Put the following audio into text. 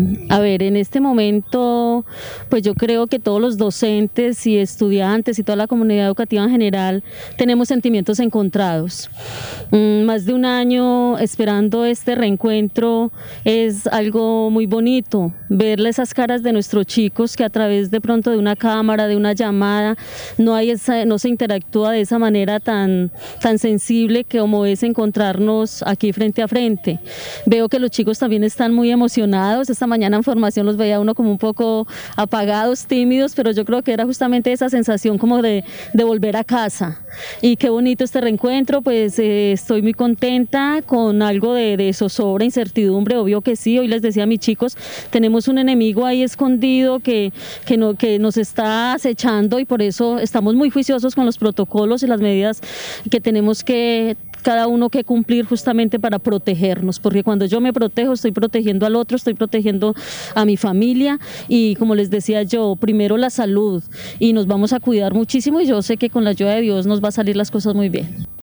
A ver, en este momento, pues yo creo que todos los docentes y estudiantes y toda la comunidad educativa en general tenemos sentimientos encontrados. Más de un año esperando este reencuentro es algo muy bonito, verle esas caras de nuestros chicos que a través de pronto de una cámara, de una llamada, no se interactúa de esa manera tan sensible que como es encontrarnos aquí frente a frente. Veo que los chicos también están muy emocionados. Esta mañana en formación los veía uno como un poco apagados, tímidos, pero yo creo que era justamente esa sensación como de volver a casa. Y qué bonito este reencuentro, pues estoy muy contenta con algo de zozobra, incertidumbre, obvio que sí. Hoy les decía a mis chicos, tenemos un enemigo ahí escondido que nos está acechando y por eso estamos muy juiciosos con los protocolos y las medidas que tenemos que cada uno que cumplir justamente para protegernos, porque cuando yo me protejo estoy protegiendo al otro, estoy protegiendo a mi familia y como les decía yo, primero la salud y nos vamos a cuidar muchísimo y yo sé que con la ayuda de Dios nos va a salir las cosas muy bien.